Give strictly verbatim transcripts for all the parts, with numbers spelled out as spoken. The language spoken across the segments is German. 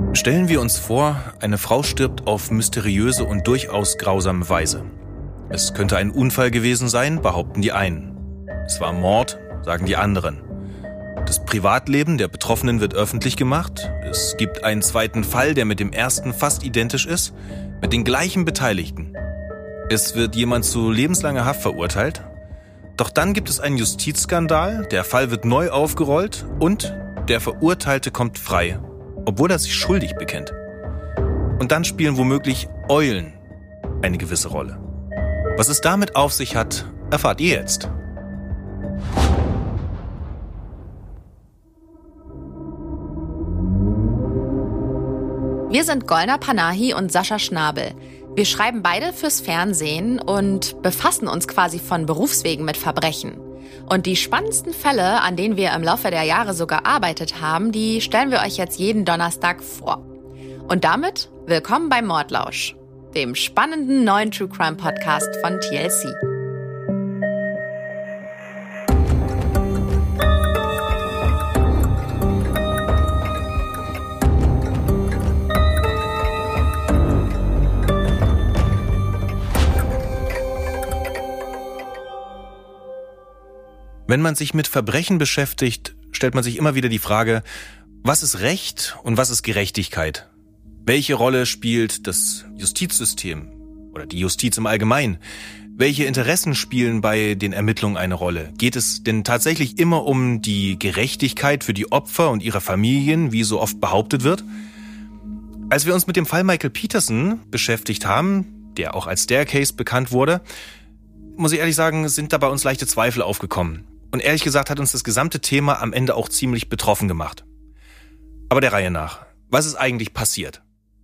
Stellen wir uns vor, eine Frau stirbt auf mysteriöse und durchaus grausame Weise. Es könnte ein Unfall gewesen sein, behaupten die einen. Es war Mord, sagen die anderen. Das Privatleben der Betroffenen wird öffentlich gemacht. Es gibt einen zweiten Fall, der mit dem ersten fast identisch ist, mit den gleichen Beteiligten. Es wird jemand zu lebenslanger Haft verurteilt. Doch dann gibt es einen Justizskandal, der Fall wird neu aufgerollt und der Verurteilte kommt frei, obwohl er sich schuldig bekennt. Und dann spielen womöglich Eulen eine gewisse Rolle. Was es damit auf sich hat, erfahrt ihr jetzt. Wir sind Golnar Panahi und Sascha Schnabel. Wir schreiben beide fürs Fernsehen und befassen uns quasi von Berufswegen mit Verbrechen. Und die spannendsten Fälle, an denen wir im Laufe der Jahre so gearbeitet haben, die stellen wir euch jetzt jeden Donnerstag vor. Und damit willkommen bei Mordlausch, dem spannenden neuen True Crime Podcast von T L C. Wenn man sich mit Verbrechen beschäftigt, stellt man sich immer wieder die Frage, was ist Recht und was ist Gerechtigkeit? Welche Rolle spielt das Justizsystem oder die Justiz im Allgemeinen? Welche Interessen spielen bei den Ermittlungen eine Rolle? Geht es denn tatsächlich immer um die Gerechtigkeit für die Opfer und ihre Familien, wie so oft behauptet wird? Als wir uns mit dem Fall Michael Peterson beschäftigt haben, der auch als Staircase bekannt wurde, muss ich ehrlich sagen, sind da bei uns leichte Zweifel aufgekommen. Und ehrlich gesagt hat uns das gesamte Thema am Ende auch ziemlich betroffen gemacht. Aber der Reihe nach. Was ist eigentlich passiert?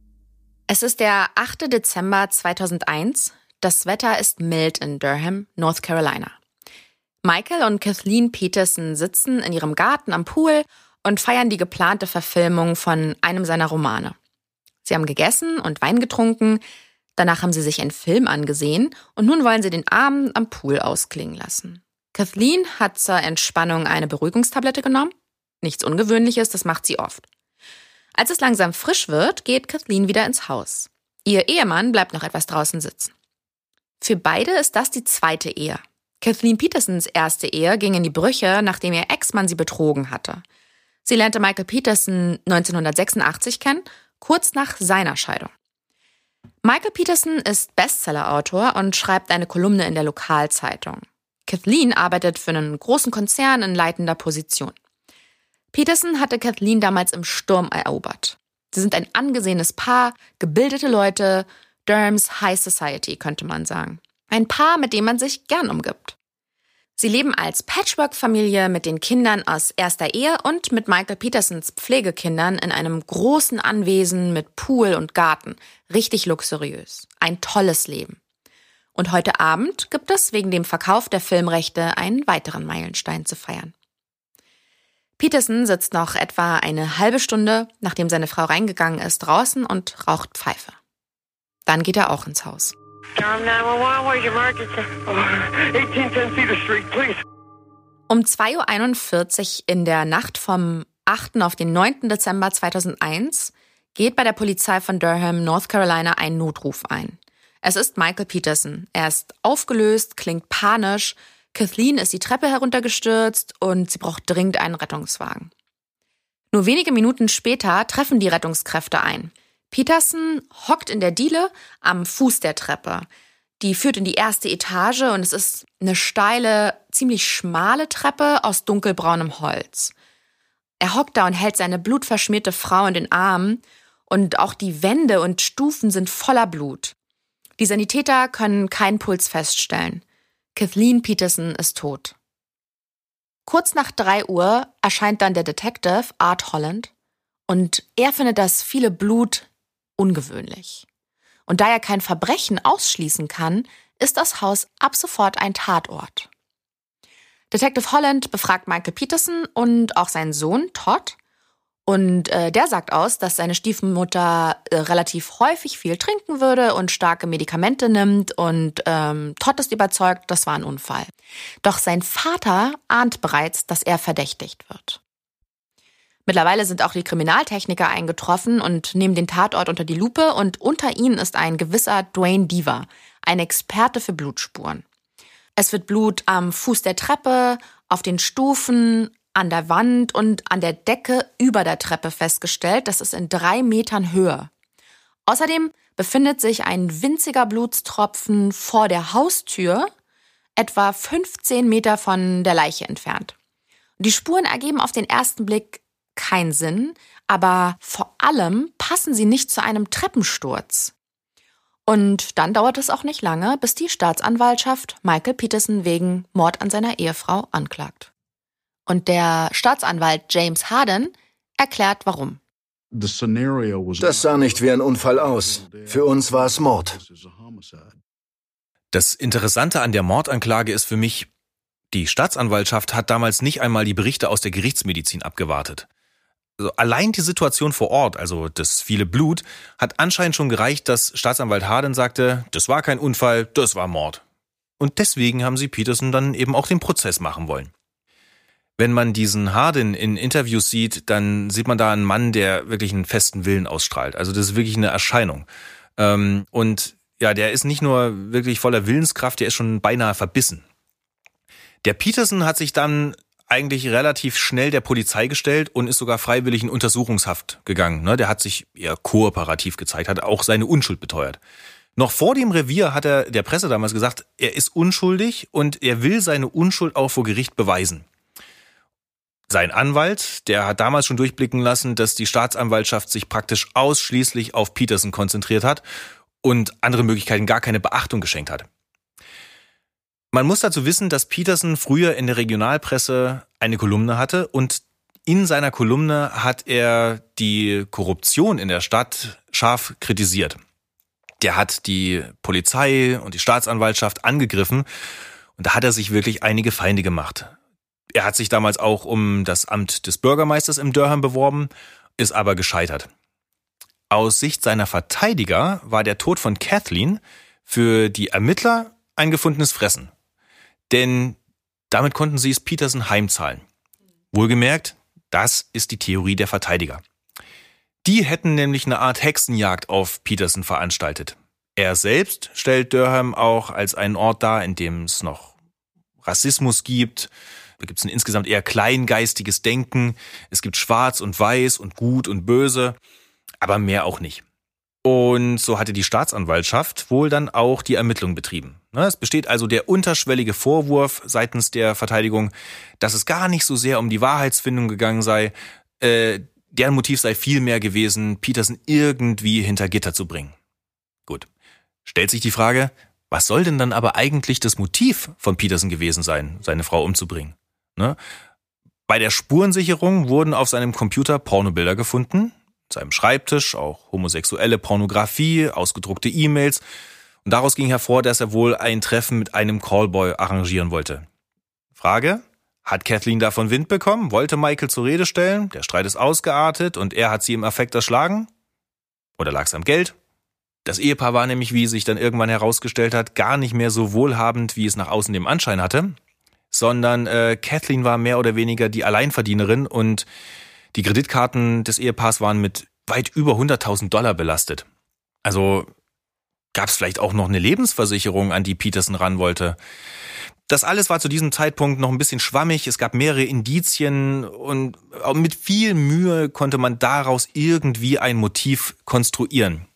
Es ist der achte Dezember zweitausendeins. Das Wetter ist mild in Durham, North Carolina. Michael und Kathleen Peterson sitzen in ihrem Garten am Pool und feiern die geplante Verfilmung von einem seiner Romane. Sie haben gegessen und Wein getrunken, danach haben sie sich einen Film angesehen und nun wollen sie den Abend am Pool ausklingen lassen. Kathleen hat zur Entspannung eine Beruhigungstablette genommen. Nichts Ungewöhnliches, das macht sie oft. Als es langsam frisch wird, geht Kathleen wieder ins Haus. Ihr Ehemann bleibt noch etwas draußen sitzen. Für beide ist das die zweite Ehe. Kathleen Petersons erste Ehe ging in die Brüche, nachdem ihr Ex-Mann sie betrogen hatte. Sie lernte Michael Peterson neunzehnhundertsechsundachtzig kennen, kurz nach seiner Scheidung. Michael Peterson ist Bestsellerautor und schreibt eine Kolumne in der Lokalzeitung. Kathleen arbeitet für einen großen Konzern in leitender Position. Peterson hatte Kathleen damals im Sturm erobert. Sie sind ein angesehenes Paar, gebildete Leute, Durhams High Society, könnte man sagen. Ein Paar, mit dem man sich gern umgibt. Sie leben als Patchwork-Familie mit den Kindern aus erster Ehe und mit Michael Petersons Pflegekindern in einem großen Anwesen mit Pool und Garten. Richtig luxuriös. Ein tolles Leben. Und heute Abend gibt es wegen dem Verkauf der Filmrechte einen weiteren Meilenstein zu feiern. Peterson sitzt noch etwa eine halbe Stunde, nachdem seine Frau reingegangen ist, draußen und raucht Pfeife. Dann geht er auch ins Haus. Um zwei Uhr einundvierzig in der Nacht vom achten auf den neunten Dezember zweitausendeins geht bei der Polizei von Durham, North Carolina, ein Notruf ein. Es ist Michael Peterson. Er ist aufgelöst, klingt panisch. Kathleen ist die Treppe heruntergestürzt und sie braucht dringend einen Rettungswagen. Nur wenige Minuten später treffen die Rettungskräfte ein. Peterson hockt in der Diele am Fuß der Treppe. Die führt in die erste Etage und es ist eine steile, ziemlich schmale Treppe aus dunkelbraunem Holz. Er hockt da und hält seine blutverschmierte Frau in den Armen und auch die Wände und Stufen sind voller Blut. Die Sanitäter können keinen Puls feststellen. Kathleen Peterson ist tot. Kurz nach drei Uhr erscheint dann der Detective Art Holland und er findet das viele Blut ungewöhnlich. Und da er kein Verbrechen ausschließen kann, ist das Haus ab sofort ein Tatort. Detective Holland befragt Michael Peterson und auch seinen Sohn Todd. Und äh, der sagt aus, dass seine Stiefmutter äh, relativ häufig viel trinken würde und starke Medikamente nimmt. Und ähm, Todd ist überzeugt, das war ein Unfall. Doch sein Vater ahnt bereits, dass er verdächtigt wird. Mittlerweile sind auch die Kriminaltechniker eingetroffen und nehmen den Tatort unter die Lupe und unter ihnen ist ein gewisser Duane Deaver, ein Experte für Blutspuren. Es wird Blut am Fuß der Treppe, auf den Stufen, an der Wand und an der Decke über der Treppe festgestellt. Das ist in drei Metern Höhe. Außerdem befindet sich ein winziger Blutstropfen vor der Haustür, etwa fünfzehn Meter von der Leiche entfernt. Die Spuren ergeben auf den ersten Blick keinen Sinn, aber vor allem passen sie nicht zu einem Treppensturz. Und dann dauert es auch nicht lange, bis die Staatsanwaltschaft Michael Peterson wegen Mord an seiner Ehefrau anklagt. Und der Staatsanwalt James Harden erklärt, warum. Das sah nicht wie ein Unfall aus. Für uns war es Mord. Das Interessante an der Mordanklage ist für mich, die Staatsanwaltschaft hat damals nicht einmal die Berichte aus der Gerichtsmedizin abgewartet. Also allein die Situation vor Ort, also das viele Blut, hat anscheinend schon gereicht, dass Staatsanwalt Harden sagte, das war kein Unfall, das war Mord. Und deswegen haben sie Peterson dann eben auch den Prozess machen wollen. Wenn man diesen Harden in Interviews sieht, dann sieht man da einen Mann, der wirklich einen festen Willen ausstrahlt. Also das ist wirklich eine Erscheinung. Und ja, der ist nicht nur wirklich voller Willenskraft, der ist schon beinahe verbissen. Der Peterson hat sich dann eigentlich relativ schnell der Polizei gestellt und ist sogar freiwillig in Untersuchungshaft gegangen. Der hat sich eher kooperativ gezeigt, hat auch seine Unschuld beteuert. Noch vor dem Revier hat er der Presse damals gesagt, er ist unschuldig und er will seine Unschuld auch vor Gericht beweisen. Sein Anwalt, der hat damals schon durchblicken lassen, dass die Staatsanwaltschaft sich praktisch ausschließlich auf Peterson konzentriert hat und andere Möglichkeiten gar keine Beachtung geschenkt hat. Man muss dazu wissen, dass Peterson früher in der Regionalpresse eine Kolumne hatte und in seiner Kolumne hat er die Korruption in der Stadt scharf kritisiert. Der hat die Polizei und die Staatsanwaltschaft angegriffen und da hat er sich wirklich einige Feinde gemacht. Er hat sich damals auch um das Amt des Bürgermeisters im Durham beworben, ist aber gescheitert. Aus Sicht seiner Verteidiger war der Tod von Kathleen für die Ermittler ein gefundenes Fressen. Denn damit konnten sie es Peterson heimzahlen. Wohlgemerkt, das ist die Theorie der Verteidiger. Die hätten nämlich eine Art Hexenjagd auf Peterson veranstaltet. Er selbst stellt Durham auch als einen Ort dar, in dem es noch Rassismus gibt. Da gibt es ein insgesamt eher kleingeistiges Denken. Es gibt Schwarz und Weiß und Gut und Böse, aber mehr auch nicht. Und so hatte die Staatsanwaltschaft wohl dann auch die Ermittlungen betrieben. Es besteht also der unterschwellige Vorwurf seitens der Verteidigung, dass es gar nicht so sehr um die Wahrheitsfindung gegangen sei. Äh, deren Motiv sei vielmehr gewesen, Peterson irgendwie hinter Gitter zu bringen. Gut, stellt sich die Frage, was soll denn dann aber eigentlich das Motiv von Peterson gewesen sein, seine Frau umzubringen? Ne? Bei der Spurensicherung wurden auf seinem Computer Pornobilder gefunden, seinem Schreibtisch auch homosexuelle Pornografie, ausgedruckte E-Mails. Und daraus ging hervor, dass er wohl ein Treffen mit einem Callboy arrangieren wollte. Frage, hat Kathleen davon Wind bekommen? Wollte Michael zur Rede stellen? Der Streit ist ausgeartet und er hat sie im Affekt erschlagen? Oder lag es am Geld? Das Ehepaar war nämlich, wie sich dann irgendwann herausgestellt hat, gar nicht mehr so wohlhabend, wie es nach außen den Anschein hatte, sondern äh, Kathleen war mehr oder weniger die Alleinverdienerin und die Kreditkarten des Ehepaars waren mit weit über hunderttausend Dollar belastet. Also gab es vielleicht auch noch eine Lebensversicherung, an die Peterson ran wollte. Das alles war zu diesem Zeitpunkt noch ein bisschen schwammig. Es gab mehrere Indizien und mit viel Mühe konnte man daraus irgendwie ein Motiv konstruieren.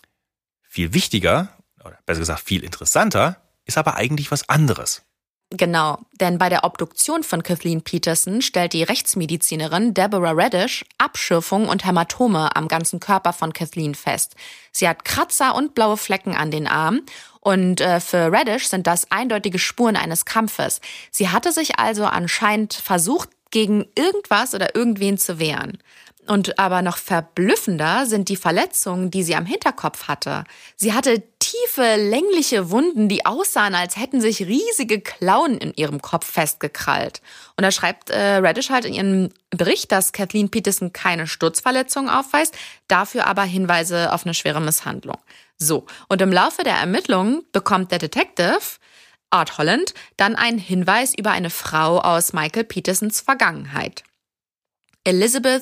Viel wichtiger, oder besser gesagt viel interessanter, ist aber eigentlich was anderes. Genau, denn bei der Obduktion von Kathleen Peterson stellt die Rechtsmedizinerin Deborah Radish Abschürfungen und Hämatome am ganzen Körper von Kathleen fest. Sie hat Kratzer und blaue Flecken an den Armen und äh, für Radish sind das eindeutige Spuren eines Kampfes. Sie hatte sich also anscheinend versucht, gegen irgendwas oder irgendwen zu wehren. Und aber noch verblüffender sind die Verletzungen, die sie am Hinterkopf hatte. Sie hatte tiefe, längliche Wunden, die aussahen, als hätten sich riesige Klauen in ihrem Kopf festgekrallt. Und da schreibt äh, Radish halt in ihrem Bericht, dass Kathleen Peterson keine Sturzverletzungen aufweist, dafür aber Hinweise auf eine schwere Misshandlung. So, und im Laufe der Ermittlungen bekommt der Detective Art Holland dann einen Hinweis über eine Frau aus Michael Petersons Vergangenheit. Elizabeth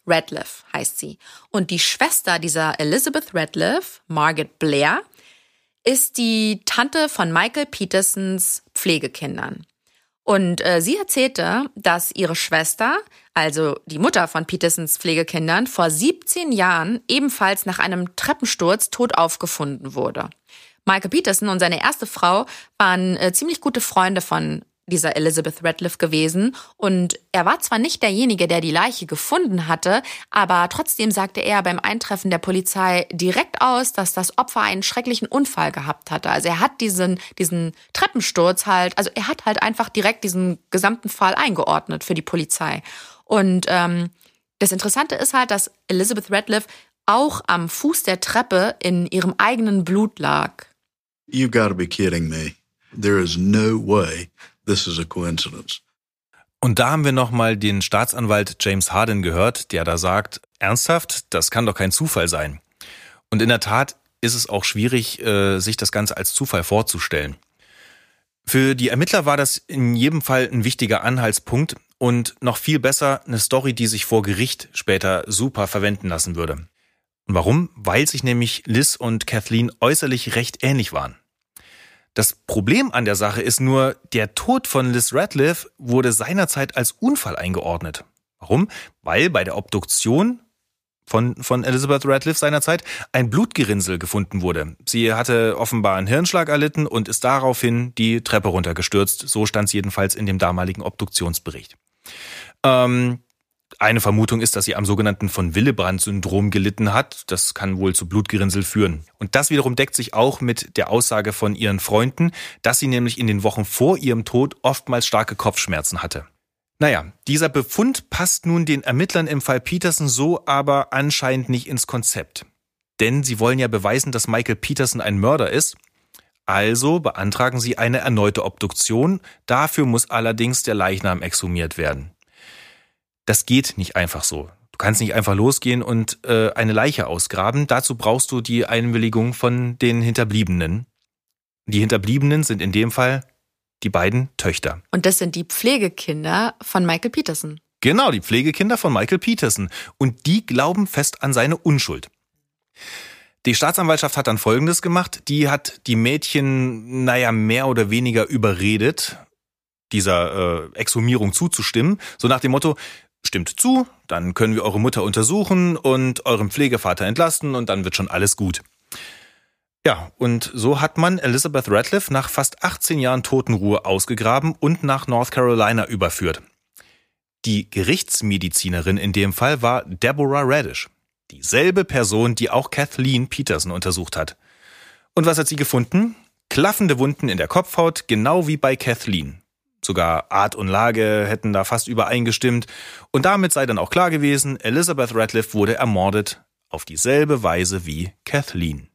Radcliffe heißt sie. Und die Schwester dieser Elizabeth Radcliffe, Margaret Blair, ist die Tante von Michael Petersens Pflegekindern. Und äh, sie erzählte, dass ihre Schwester, also die Mutter von Petersens Pflegekindern, vor siebzehn Jahren ebenfalls nach einem Treppensturz tot aufgefunden wurde. Michael Peterson und seine erste Frau waren äh, ziemlich gute Freunde von dieser Elizabeth Radcliffe gewesen. Und er war zwar nicht derjenige, der die Leiche gefunden hatte, aber trotzdem sagte er beim Eintreffen der Polizei direkt aus, dass das Opfer einen schrecklichen Unfall gehabt hatte. Also er hat diesen, diesen Treppensturz halt, also er hat halt einfach direkt diesen gesamten Fall eingeordnet für die Polizei. Und ähm, das Interessante ist halt, dass Elizabeth Radcliffe auch am Fuß der Treppe in ihrem eigenen Blut lag. You've got to be kidding me. There is no way this is a coincidence. Und da haben wir nochmal den Staatsanwalt James Hardin gehört, der da sagt, ernsthaft, das kann doch kein Zufall sein. Und in der Tat ist es auch schwierig, sich das Ganze als Zufall vorzustellen. Für die Ermittler war das in jedem Fall ein wichtiger Anhaltspunkt und noch viel besser eine Story, die sich vor Gericht später super verwenden lassen würde. Und warum? Weil sich nämlich Liz und Kathleen äußerlich recht ähnlich waren. Das Problem an der Sache ist nur, der Tod von Liz Radcliffe wurde seinerzeit als Unfall eingeordnet. Warum? Weil bei der Obduktion von, von Elizabeth Radcliffe seinerzeit ein Blutgerinnsel gefunden wurde. Sie hatte offenbar einen Hirnschlag erlitten und ist daraufhin die Treppe runtergestürzt. So stand es jedenfalls in dem damaligen Obduktionsbericht. Ähm, Eine Vermutung ist, dass sie am sogenannten von Willebrand-Syndrom gelitten hat. Das kann wohl zu Blutgerinnsel führen. Und das wiederum deckt sich auch mit der Aussage von ihren Freunden, dass sie nämlich in den Wochen vor ihrem Tod oftmals starke Kopfschmerzen hatte. Naja, dieser Befund passt nun den Ermittlern im Fall Peterson so aber anscheinend nicht ins Konzept. Denn sie wollen ja beweisen, dass Michael Peterson ein Mörder ist. Also beantragen sie eine erneute Obduktion. Dafür muss allerdings der Leichnam exhumiert werden. Das geht nicht einfach so. Du kannst nicht einfach losgehen und äh, eine Leiche ausgraben. Dazu brauchst du die Einwilligung von den Hinterbliebenen. Die Hinterbliebenen sind in dem Fall die beiden Töchter. Und das sind die Pflegekinder von Michael Peterson. Genau, die Pflegekinder von Michael Peterson. Und die glauben fest an seine Unschuld. Die Staatsanwaltschaft hat dann Folgendes gemacht. Die hat die Mädchen, naja, mehr oder weniger überredet, dieser äh, Exhumierung zuzustimmen. So nach dem Motto, stimmt zu, dann können wir eure Mutter untersuchen und euren Pflegevater entlasten und dann wird schon alles gut. Ja, und so hat man Elizabeth Radcliffe nach fast achtzehn Jahren Totenruhe ausgegraben und nach North Carolina überführt. Die Gerichtsmedizinerin in dem Fall war Deborah Radish. Dieselbe Person, die auch Kathleen Peterson untersucht hat. Und was hat sie gefunden? Klaffende Wunden in der Kopfhaut, genau wie bei Kathleen. Sogar Art und Lage hätten da fast übereingestimmt. Und damit sei dann auch klar gewesen, Elizabeth Radcliffe wurde ermordet auf dieselbe Weise wie Kathleen.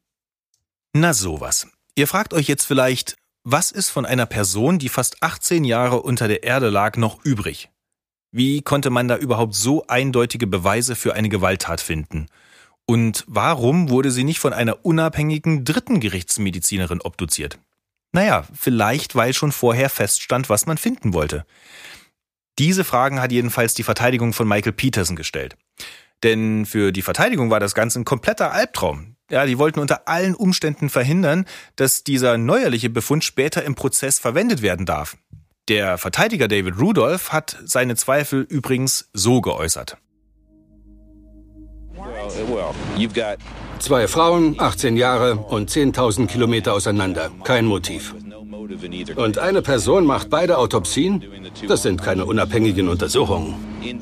Na sowas. Ihr fragt euch jetzt vielleicht, was ist von einer Person, die fast achtzehn Jahre unter der Erde lag, noch übrig? Wie konnte man da überhaupt so eindeutige Beweise für eine Gewalttat finden? Und warum wurde sie nicht von einer unabhängigen dritten Gerichtsmedizinerin obduziert? Naja, vielleicht weil schon vorher feststand, was man finden wollte. Diese Fragen hat jedenfalls die Verteidigung von Michael Peterson gestellt. Denn für die Verteidigung war das Ganze ein kompletter Albtraum. Ja, die wollten unter allen Umständen verhindern, dass dieser neuerliche Befund später im Prozess verwendet werden darf. Der Verteidiger David Rudolph hat seine Zweifel übrigens so geäußert. Zwei Frauen, achtzehn Jahre und zehntausend Kilometer auseinander. Kein Motiv. Und eine Person macht beide Autopsien? Das sind keine unabhängigen Untersuchungen.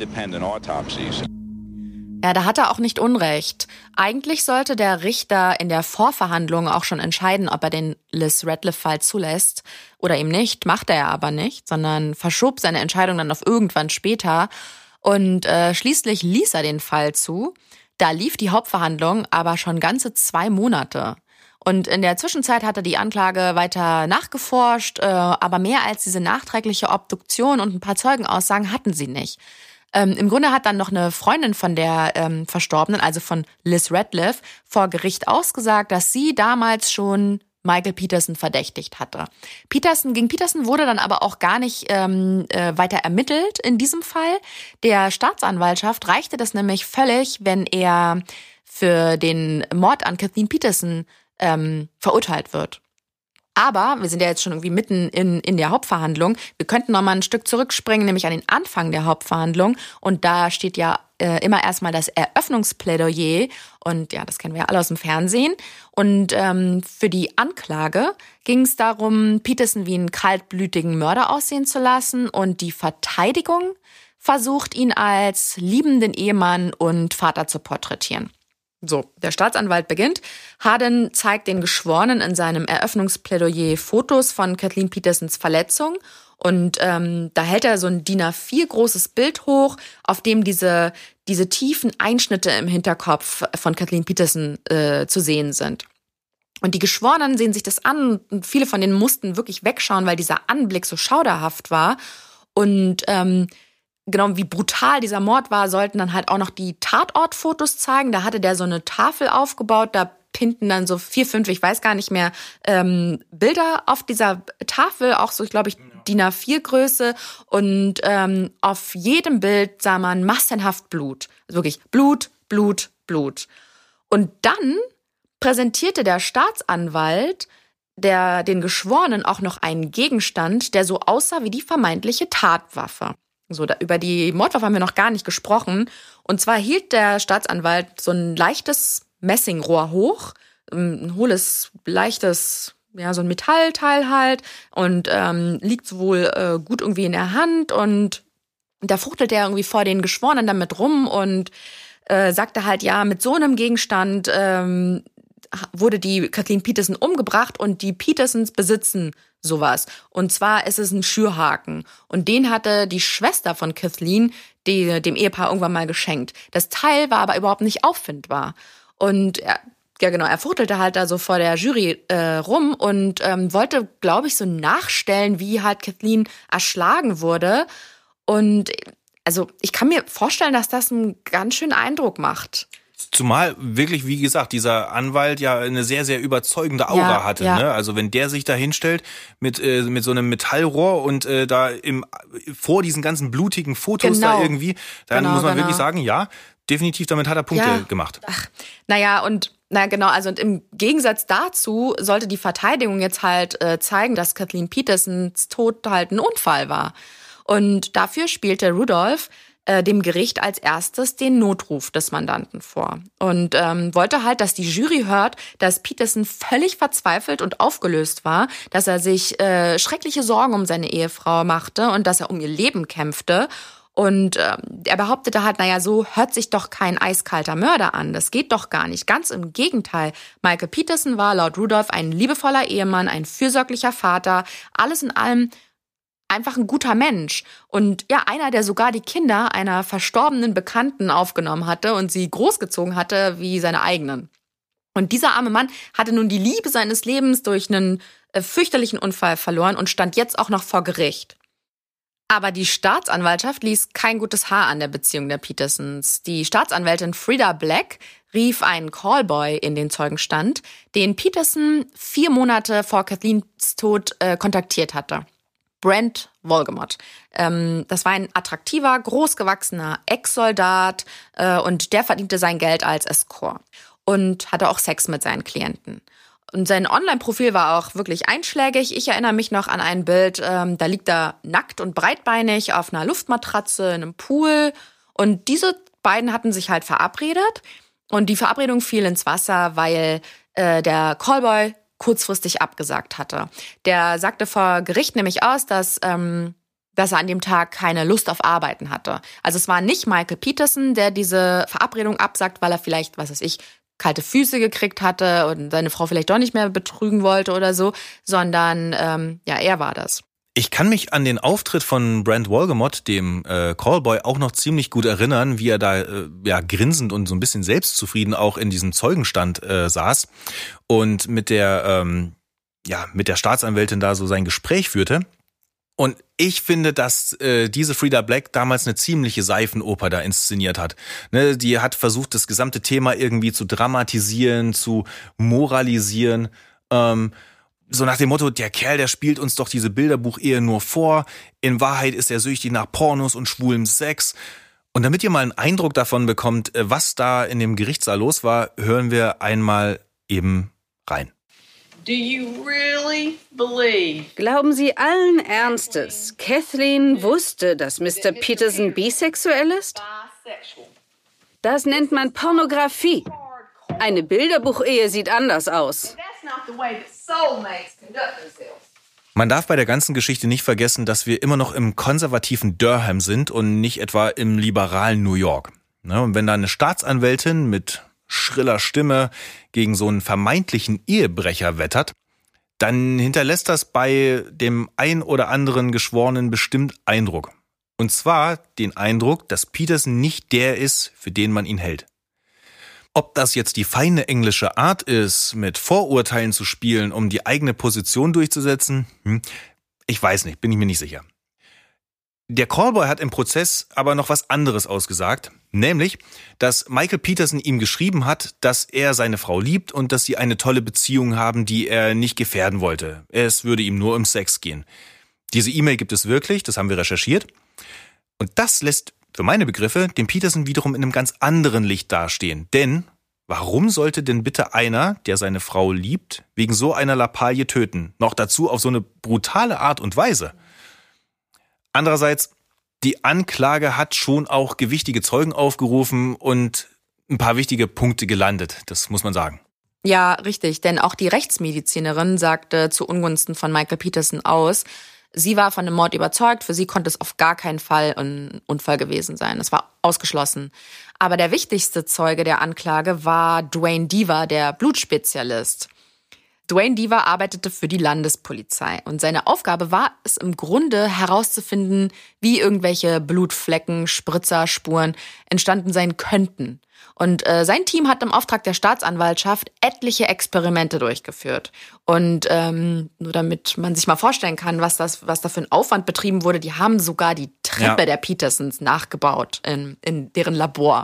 Ja, da hat er auch nicht Unrecht. Eigentlich sollte der Richter in der Vorverhandlung auch schon entscheiden, ob er den Liz Radcliffe-Fall zulässt oder eben nicht. Macht er aber nicht, sondern verschob seine Entscheidung dann auf irgendwann später. Und äh, schließlich ließ er den Fall zu. Da lief die Hauptverhandlung aber schon ganze zwei Monate. Und in der Zwischenzeit hatte die Anklage weiter nachgeforscht, äh, aber mehr als diese nachträgliche Obduktion und ein paar Zeugenaussagen hatten sie nicht. Ähm, Im Grunde hat dann noch eine Freundin von der ähm, Verstorbenen, also von Liz Radcliffe, vor Gericht ausgesagt, dass sie damals schon Michael Peterson verdächtigt hatte. Peterson, gegen Peterson wurde dann aber auch gar nicht ähm, äh, weiter ermittelt in diesem Fall. Der Staatsanwaltschaft reichte das nämlich völlig, wenn er für den Mord an Kathleen Peterson ähm, verurteilt wird. Aber wir sind ja jetzt schon irgendwie mitten in, in der Hauptverhandlung. Wir könnten noch mal ein Stück zurückspringen, nämlich an den Anfang der Hauptverhandlung. Und da steht ja äh, immer erstmal das Eröffnungsplädoyer. Und ja, das kennen wir ja alle aus dem Fernsehen. Und ähm, für die Anklage ging es darum, Peterson wie einen kaltblütigen Mörder aussehen zu lassen. Und die Verteidigung versucht, ihn als liebenden Ehemann und Vater zu porträtieren. So, der Staatsanwalt beginnt. Hardin zeigt den Geschworenen in seinem Eröffnungsplädoyer Fotos von Kathleen Petersons Verletzung. Und ähm, da hält er so ein D I N A vier großes Bild hoch, auf dem diese, diese tiefen Einschnitte im Hinterkopf von Kathleen Peterson äh, zu sehen sind. Und die Geschworenen sehen sich das an und viele von denen mussten wirklich wegschauen, weil dieser Anblick so schauderhaft war. Und ähm, genau wie brutal dieser Mord war, sollten dann halt auch noch die Tatortfotos zeigen. Da hatte der so eine Tafel aufgebaut, da pinnten dann so vier, fünf, ich weiß gar nicht mehr, ähm, Bilder auf dieser Tafel, auch so, ich glaube, ich D I N A vier Größe. Und ähm, auf jedem Bild sah man massenhaft Blut. Also wirklich Blut, Blut, Blut. Und dann präsentierte der Staatsanwalt der, den Geschworenen auch noch einen Gegenstand, der so aussah wie die vermeintliche Tatwaffe. So, da, über die Mordwaffe haben wir noch gar nicht gesprochen. Und zwar hielt der Staatsanwalt so ein leichtes Messingrohr hoch, ein hohles, leichtes, ja, so ein Metallteil halt, und ähm, liegt wohl äh, gut irgendwie in der Hand. Und da fuchtelt er irgendwie vor den Geschworenen damit rum und äh, sagte halt, ja, mit so einem Gegenstand ähm, wurde die Kathleen Peterson umgebracht und die Petersons besitzen sowas. Und zwar ist es ein Schürhaken. Und den hatte die Schwester von Kathleen die, dem Ehepaar irgendwann mal geschenkt. Das Teil war aber überhaupt nicht auffindbar. Und er, ja genau, er fuchtelte halt da so vor der Jury äh, rum und ähm, wollte, glaube ich, so nachstellen, wie halt Kathleen erschlagen wurde. Und also ich kann mir vorstellen, dass das einen ganz schönen Eindruck macht. Zumal wirklich, wie gesagt, dieser Anwalt ja eine sehr, sehr überzeugende Aura ja, hatte. Ja. Ne? Also wenn der sich da hinstellt mit äh, mit so einem Metallrohr und äh, da im vor diesen ganzen blutigen Fotos genau. da irgendwie, dann genau, muss man genau. wirklich sagen, ja, definitiv, damit hat er Punkte ja. gemacht. Ach, naja, und na genau, also und im Gegensatz dazu sollte die Verteidigung jetzt halt äh, zeigen, dass Kathleen Petersons Tod halt ein Unfall war. Und dafür spielte Rudolph dem Gericht als erstes den Notruf des Mandanten vor und ähm, wollte halt, dass die Jury hört, dass Peterson völlig verzweifelt und aufgelöst war, dass er sich äh, schreckliche Sorgen um seine Ehefrau machte und dass er um ihr Leben kämpfte. Und ähm, er behauptete halt, naja, so hört sich doch kein eiskalter Mörder an. Das geht doch gar nicht. Ganz im Gegenteil. Michael Peterson war laut Rudolph ein liebevoller Ehemann, ein fürsorglicher Vater, alles in allem einfach ein guter Mensch. Und ja, einer, der sogar die Kinder einer verstorbenen Bekannten aufgenommen hatte und sie großgezogen hatte wie seine eigenen. Und dieser arme Mann hatte nun die Liebe seines Lebens durch einen äh, fürchterlichen Unfall verloren und stand jetzt auch noch vor Gericht. Aber die Staatsanwaltschaft ließ kein gutes Haar an der Beziehung der Petersons. Die Staatsanwältin Frida Black rief einen Callboy in den Zeugenstand, den Peterson vier Monate vor Kathleens Tod äh, kontaktiert hatte. Brent Wolgemott. Ähm, das war ein attraktiver, großgewachsener Ex-Soldat äh, und der verdiente sein Geld als Escort und hatte auch Sex mit seinen Klienten. Und sein Online-Profil war auch wirklich einschlägig. Ich erinnere mich noch an ein Bild, ähm, da liegt er nackt und breitbeinig auf einer Luftmatratze in einem Pool. Und diese beiden hatten sich halt verabredet. Und die Verabredung fiel ins Wasser, weil äh, der Callboy kurzfristig abgesagt hatte. Der sagte vor Gericht nämlich aus, dass, ähm, dass er an dem Tag keine Lust auf Arbeiten hatte. Also es war nicht Michael Peterson, der diese Verabredung absagt, weil er vielleicht, was weiß ich, kalte Füße gekriegt hatte und seine Frau vielleicht doch nicht mehr betrügen wollte oder so, sondern ähm, ja, er war das. Ich kann mich an den Auftritt von Brent Wolgemott, dem äh, Callboy, auch noch ziemlich gut erinnern, wie er da äh, ja grinsend und so ein bisschen selbstzufrieden auch in diesem Zeugenstand äh, saß und mit der ähm, ja mit der Staatsanwältin da so sein Gespräch führte. Und ich finde, dass äh, diese Frida Black damals eine ziemliche Seifenoper da inszeniert hat. Ne, die hat versucht, das gesamte Thema irgendwie zu dramatisieren, zu moralisieren. Ähm, So nach dem Motto, der Kerl, der spielt uns doch diese Bilderbuchehe nur vor. In Wahrheit ist er süchtig nach Pornos und schwulem Sex. Und damit ihr mal einen Eindruck davon bekommt, was da in dem Gerichtssaal los war, hören wir einmal eben rein. Do you really believe? Glauben Sie allen Ernstes, Kathleen wusste, dass Mister Peterson bisexuell ist? Das nennt man Pornografie. Eine Bilderbuchehe sieht anders aus. Man darf bei der ganzen Geschichte nicht vergessen, dass wir immer noch im konservativen Durham sind und nicht etwa im liberalen New York. Und wenn da eine Staatsanwältin mit schriller Stimme gegen so einen vermeintlichen Ehebrecher wettert, dann hinterlässt das bei dem ein oder anderen Geschworenen bestimmt Eindruck. Und zwar den Eindruck, dass Peterson nicht der ist, für den man ihn hält. Ob das jetzt die feine englische Art ist, mit Vorurteilen zu spielen, um die eigene Position durchzusetzen, hm, ich weiß nicht, bin ich mir nicht sicher. Der Callboy hat im Prozess aber noch was anderes ausgesagt, nämlich, dass Michael Peterson ihm geschrieben hat, dass er seine Frau liebt und dass sie eine tolle Beziehung haben, die er nicht gefährden wollte. Es würde ihm nur um Sex gehen. Diese E-Mail gibt es wirklich, das haben wir recherchiert. Und das lässt für meine Begriffe den Peterson wiederum in einem ganz anderen Licht dastehen. Denn warum sollte denn bitte einer, der seine Frau liebt, wegen so einer Lappalie töten? Noch dazu auf so eine brutale Art und Weise. Andererseits, die Anklage hat schon auch gewichtige Zeugen aufgerufen und ein paar wichtige Punkte gelandet, das muss man sagen. Ja, richtig, denn auch die Rechtsmedizinerin sagte zu Ungunsten von Michael Peterson aus, sie war von dem Mord überzeugt, für sie konnte es auf gar keinen Fall ein Unfall gewesen sein, es war ausgeschlossen. Aber der wichtigste Zeuge der Anklage war Dwayne Deaver, der Blutspezialist. Dwayne Deaver arbeitete für die Landespolizei und seine Aufgabe war es im Grunde herauszufinden, wie irgendwelche Blutflecken, Spritzerspuren entstanden sein könnten. Und äh, sein Team hat im Auftrag der Staatsanwaltschaft etliche Experimente durchgeführt. Und ähm, nur damit man sich mal vorstellen kann, was das, was da für ein Aufwand betrieben wurde, die haben sogar die Treppe ja. der Petersons nachgebaut in, in deren Labor.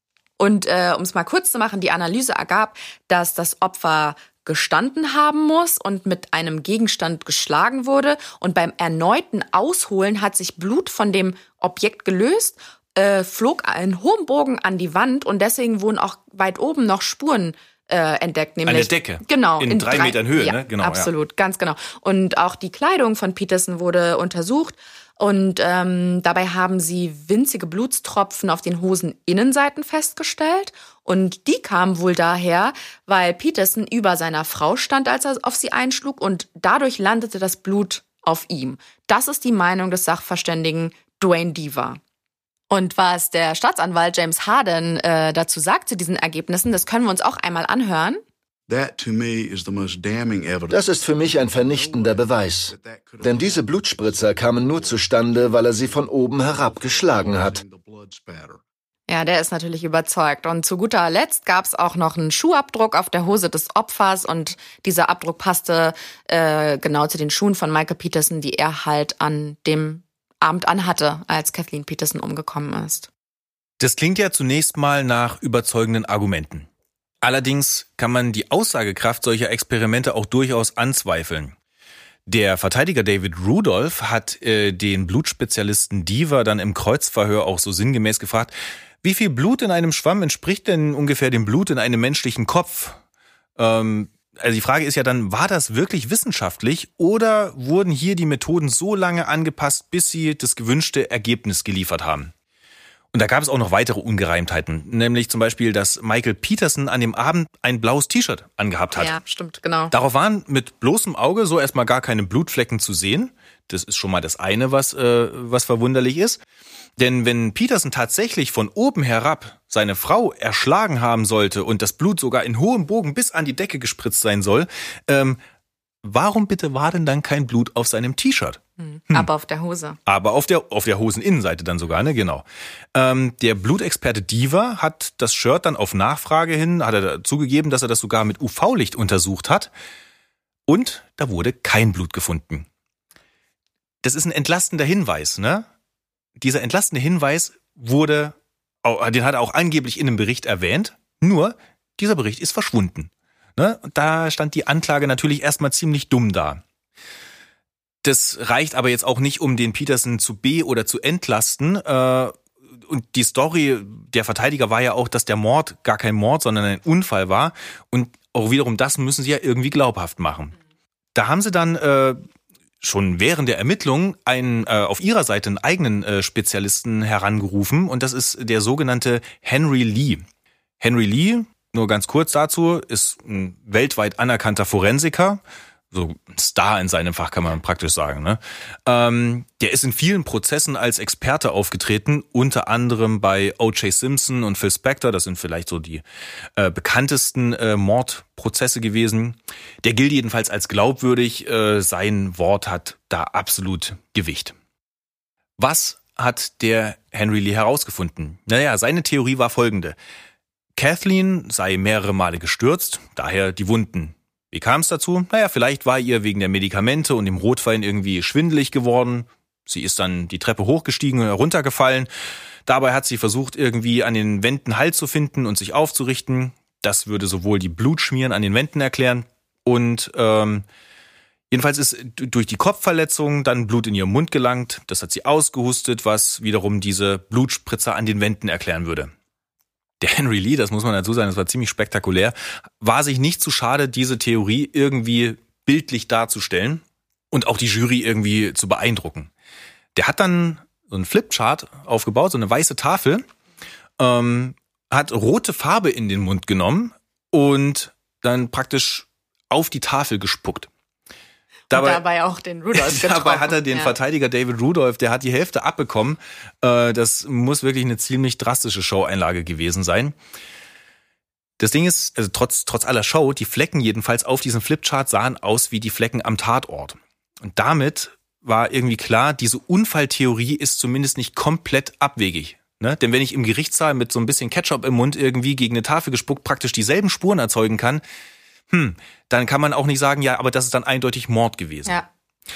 Und äh, um es mal kurz zu machen, die Analyse ergab, dass das Opfer gestanden haben muss und mit einem Gegenstand geschlagen wurde. Und beim erneuten Ausholen hat sich Blut von dem Objekt gelöst, äh, flog in hohem Bogen an die Wand und deswegen wurden auch weit oben noch Spuren äh, entdeckt. Nämlich, an der Decke? Genau. In, in drei, drei Metern Höhe, ja, ne? Genau, absolut, ja. ganz genau. Und auch die Kleidung von Peterson wurde untersucht. Und ähm, dabei haben sie winzige Blutstropfen auf den Hoseninnenseiten festgestellt. Und die kamen wohl daher, weil Peterson über seiner Frau stand, als er auf sie einschlug. Und dadurch landete das Blut auf ihm. Das ist die Meinung des Sachverständigen Dwayne Deaver. Und was der Staatsanwalt James Harden äh, dazu sagt zu diesen Ergebnissen, das können wir uns auch einmal anhören. Das ist für mich ein vernichtender Beweis. Denn diese Blutspritzer kamen nur zustande, weil er sie von oben herab geschlagen hat. Ja, der ist natürlich überzeugt. Und zu guter Letzt gab es auch noch einen Schuhabdruck auf der Hose des Opfers. Und dieser Abdruck passte äh, genau zu den Schuhen von Michael Peterson, die er halt an dem Abend anhatte, als Kathleen Peterson umgekommen ist. Das klingt ja zunächst mal nach überzeugenden Argumenten. Allerdings kann man die Aussagekraft solcher Experimente auch durchaus anzweifeln. Der Verteidiger David Rudolph hat äh, den Blutspezialisten Deaver dann im Kreuzverhör auch so sinngemäß gefragt, wie viel Blut in einem Schwamm entspricht denn ungefähr dem Blut in einem menschlichen Kopf? Ähm, also die Frage ist ja dann, war das wirklich wissenschaftlich oder wurden hier die Methoden so lange angepasst, bis sie das gewünschte Ergebnis geliefert haben? Und da gab es auch noch weitere Ungereimtheiten, nämlich zum Beispiel, dass Michael Peterson an dem Abend ein blaues T-Shirt angehabt hat. Ja, stimmt, genau. Darauf waren mit bloßem Auge so erstmal gar keine Blutflecken zu sehen. Das ist schon mal das eine, was, äh, was verwunderlich ist. Denn wenn Peterson tatsächlich von oben herab seine Frau erschlagen haben sollte und das Blut sogar in hohem Bogen bis an die Decke gespritzt sein soll, ähm, warum bitte war denn dann kein Blut auf seinem T-Shirt? Hm. Aber auf der Hose. Aber auf der, auf der Hoseninnenseite dann sogar, ne, genau. Ähm, der Blutexperte Deaver hat das Shirt dann auf Nachfrage hin, hat er zugegeben, dass er das sogar mit U V-Licht untersucht hat. Und da wurde kein Blut gefunden. Das ist ein entlastender Hinweis, ne? Dieser entlastende Hinweis wurde, den hat er auch angeblich in einem Bericht erwähnt, nur dieser Bericht ist verschwunden. Ne? Da stand die Anklage natürlich erstmal ziemlich dumm da. Das reicht aber jetzt auch nicht, um den Peterson zu be- oder zu entlasten. Und die Story der Verteidiger war ja auch, dass der Mord gar kein Mord, sondern ein Unfall war. Und auch wiederum das müssen sie ja irgendwie glaubhaft machen. Da haben sie dann äh, schon während der Ermittlungen einen, äh, auf ihrer Seite einen eigenen äh, Spezialisten herangerufen. Und das ist der sogenannte Henry Lee. Henry Lee, nur ganz kurz dazu, ist ein weltweit anerkannter Forensiker. So ein Star in seinem Fach, kann man praktisch sagen. Ne? Ähm, der ist in vielen Prozessen als Experte aufgetreten, unter anderem bei O J Simpson und Phil Spector. Das sind vielleicht so die äh, bekanntesten äh, Mordprozesse gewesen. Der gilt jedenfalls als glaubwürdig. Äh, sein Wort hat da absolut Gewicht. Was hat der Henry Lee herausgefunden? Naja, seine Theorie war folgende. Kathleen sei mehrere Male gestürzt, daher die Wunden. Wie kam es dazu? Naja, vielleicht war ihr wegen der Medikamente und dem Rotwein irgendwie schwindelig geworden. Sie ist dann die Treppe hochgestiegen und heruntergefallen. Dabei hat sie versucht, irgendwie an den Wänden Halt zu finden und sich aufzurichten. Das würde sowohl die Blutschmieren an den Wänden erklären. Und ähm, jedenfalls ist durch die Kopfverletzung dann Blut in ihren Mund gelangt. Das hat sie ausgehustet, was wiederum diese Blutspritzer an den Wänden erklären würde. Der Henry Lee, das muss man dazu sagen, das war ziemlich spektakulär, war sich nicht zu schade, diese Theorie irgendwie bildlich darzustellen und auch die Jury irgendwie zu beeindrucken. Der hat dann so einen Flipchart aufgebaut, so eine weiße Tafel, ähm, hat rote Farbe in den Mund genommen und dann praktisch auf die Tafel gespuckt. Dabei, und dabei auch den Rudolph getroffen. Dabei hat er den ja. Verteidiger David Rudolph, der hat die Hälfte abbekommen. Das muss wirklich eine ziemlich drastische Show-Einlage gewesen sein. Das Ding ist, also trotz, trotz aller Show, die Flecken jedenfalls auf diesem Flipchart sahen aus wie die Flecken am Tatort. Und damit war irgendwie klar, diese Unfalltheorie ist zumindest nicht komplett abwegig. Ne? Denn wenn ich im Gerichtssaal mit so ein bisschen Ketchup im Mund irgendwie gegen eine Tafel gespuckt praktisch dieselben Spuren erzeugen kann, hm, dann kann man auch nicht sagen, ja, aber das ist dann eindeutig Mord gewesen. Ja.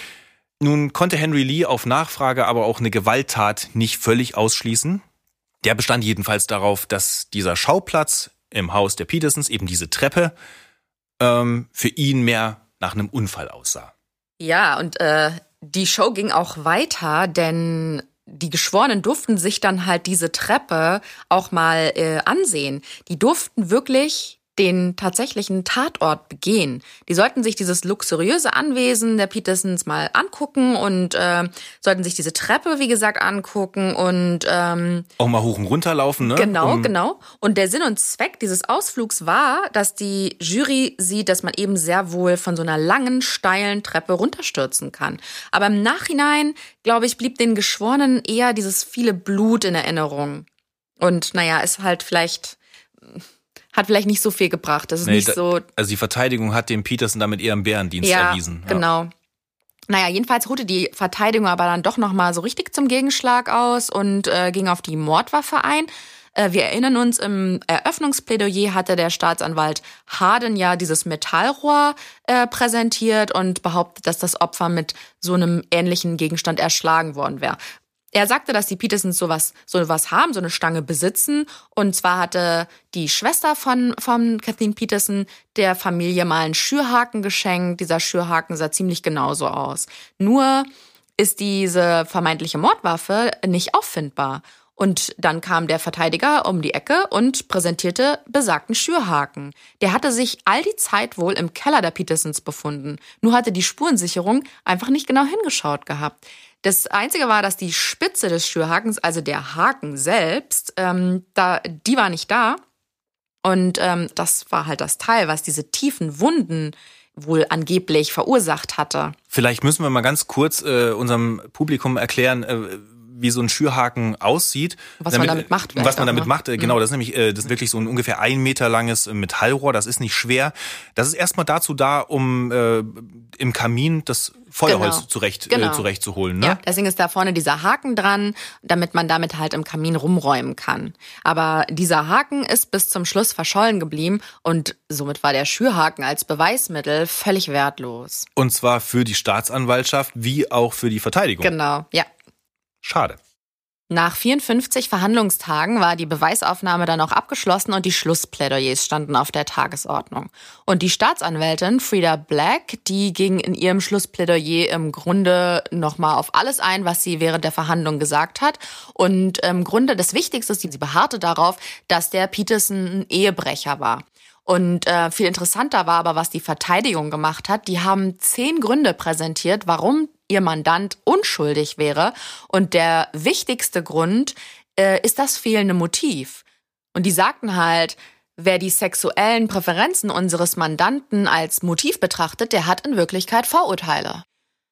Nun konnte Henry Lee auf Nachfrage aber auch eine Gewalttat nicht völlig ausschließen. Der bestand jedenfalls darauf, dass dieser Schauplatz im Haus der Petersons, eben diese Treppe, ähm, für ihn mehr nach einem Unfall aussah. Ja, und äh, die Show ging auch weiter, denn die Geschworenen durften sich dann halt diese Treppe auch mal äh, ansehen. Die durften wirklich den tatsächlichen Tatort begehen. Die sollten sich dieses luxuriöse Anwesen der Petersons mal angucken und äh, sollten sich diese Treppe, wie gesagt, angucken und ähm, auch mal hoch und runter laufen, ne? Genau, um genau. Und der Sinn und Zweck dieses Ausflugs war, dass die Jury sieht, dass man eben sehr wohl von so einer langen, steilen Treppe runterstürzen kann. Aber im Nachhinein, glaube ich, blieb den Geschworenen eher dieses viele Blut in Erinnerung. Und naja, ist halt vielleicht... Hat vielleicht nicht so viel gebracht. Das ist nee, nicht so. Also die Verteidigung hat dem Peterson damit eher einen Bärendienst ja, erwiesen. Ja, genau. Naja, jedenfalls holte die Verteidigung aber dann doch nochmal so richtig zum Gegenschlag aus und äh, ging auf die Mordwaffe ein. Äh, wir erinnern uns, im Eröffnungsplädoyer hatte der Staatsanwalt Harden ja dieses Metallrohr äh, präsentiert und behauptet, dass das Opfer mit so einem ähnlichen Gegenstand erschlagen worden wäre. Er sagte, dass die Petersons sowas, sowas haben, so eine Stange besitzen. Und zwar hatte die Schwester von, von Kathleen Peterson der Familie mal einen Schürhaken geschenkt. Dieser Schürhaken sah ziemlich genauso aus. Nur ist diese vermeintliche Mordwaffe nicht auffindbar. Und dann kam der Verteidiger um die Ecke und präsentierte besagten Schürhaken. Der hatte sich all die Zeit wohl im Keller der Petersons befunden. Nur hatte die Spurensicherung einfach nicht genau hingeschaut gehabt. Das Einzige war, dass die Spitze des Schürhakens, also der Haken selbst, ähm, da, die war nicht da. Und ähm, das war halt das Teil, was diese tiefen Wunden wohl angeblich verursacht hatte. Vielleicht müssen wir mal ganz kurz äh, unserem Publikum erklären, äh, wie so ein Schürhaken aussieht. Was damit, man damit macht. Was man damit auch, macht, genau. Das ist nämlich äh, das ist wirklich so ein ungefähr ein Meter langes Metallrohr. Das ist nicht schwer. Das ist erstmal dazu da, um äh, im Kamin das Feuerholz genau. zurecht, genau. äh, zurechtzuholen. Ne? Ja, deswegen ist da vorne dieser Haken dran, damit man damit halt im Kamin rumräumen kann. Aber dieser Haken ist bis zum Schluss verschollen geblieben und somit war der Schürhaken als Beweismittel völlig wertlos. Und zwar für die Staatsanwaltschaft wie auch für die Verteidigung. Genau, ja. Schade. Nach vierundfünfzig Verhandlungstagen war die Beweisaufnahme dann auch abgeschlossen und die Schlussplädoyers standen auf der Tagesordnung. Und die Staatsanwältin Freda Black, die ging in ihrem Schlussplädoyer im Grunde nochmal auf alles ein, was sie während der Verhandlung gesagt hat. Und im Grunde das Wichtigste ist, sie beharrte darauf, dass der Peterson ein Ehebrecher war. Und äh, viel interessanter war aber, was die Verteidigung gemacht hat. Die haben zehn Gründe präsentiert, warum ihr Mandant unschuldig wäre. Und der wichtigste Grund äh, ist das fehlende Motiv. Und die sagten halt, wer die sexuellen Präferenzen unseres Mandanten als Motiv betrachtet, der hat in Wirklichkeit Vorurteile.